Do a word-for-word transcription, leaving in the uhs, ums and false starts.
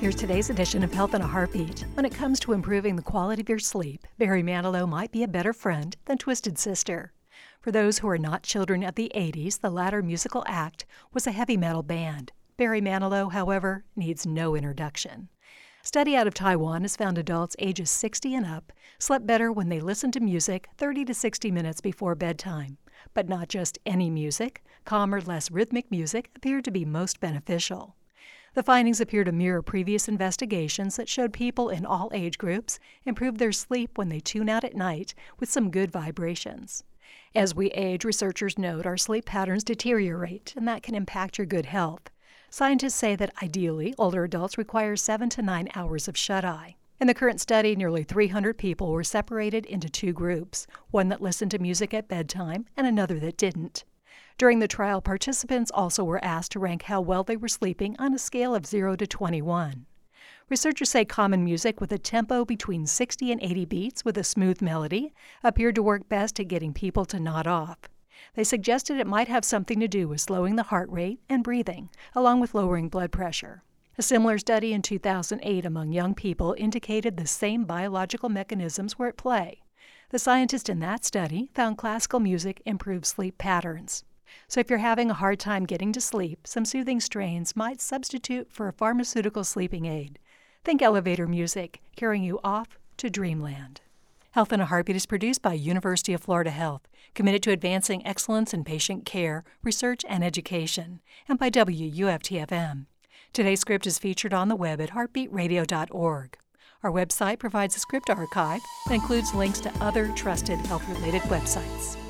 Here's today's edition of Health in a Heartbeat. When it comes to improving the quality of your sleep, Barry Manilow might be a better friend than Twisted Sister. For those who are not children of the eighties, the latter musical act was a heavy metal band. Barry Manilow, however, needs no introduction. A study out of Taiwan has found adults ages sixty and up slept better when they listened to music thirty to sixty minutes before bedtime. But not just any music. Calmer, less rhythmic music appeared to be most beneficial. The findings appear to mirror previous investigations that showed people in all age groups improved their sleep when they tune out at night with some good vibrations. As we age, researchers note our sleep patterns deteriorate, and that can impact your good health. Scientists say that ideally, older adults require seven to nine hours of shut-eye. In the current study, nearly three hundred people were separated into two groups, one that listened to music at bedtime and another that didn't. During the trial, participants also were asked to rank how well they were sleeping on a scale of zero to twenty-one. Researchers say common music with a tempo between sixty and eighty beats with a smooth melody appeared to work best at getting people to nod off. They suggested it might have something to do with slowing the heart rate and breathing, along with lowering blood pressure. A similar study in two thousand eight among young people indicated the same biological mechanisms were at play. The scientists in that study found classical music improved sleep patterns. So if you're having a hard time getting to sleep, some soothing strains might substitute for a pharmaceutical sleeping aid. Think elevator music, carrying you off to dreamland. Health in a Heartbeat is produced by University of Florida Health, committed to advancing excellence in patient care, research, and education, and by W U F T F M. Today's script is featured on the web at heartbeat radio dot org. Our website provides a script archive that includes links to other trusted health-related websites.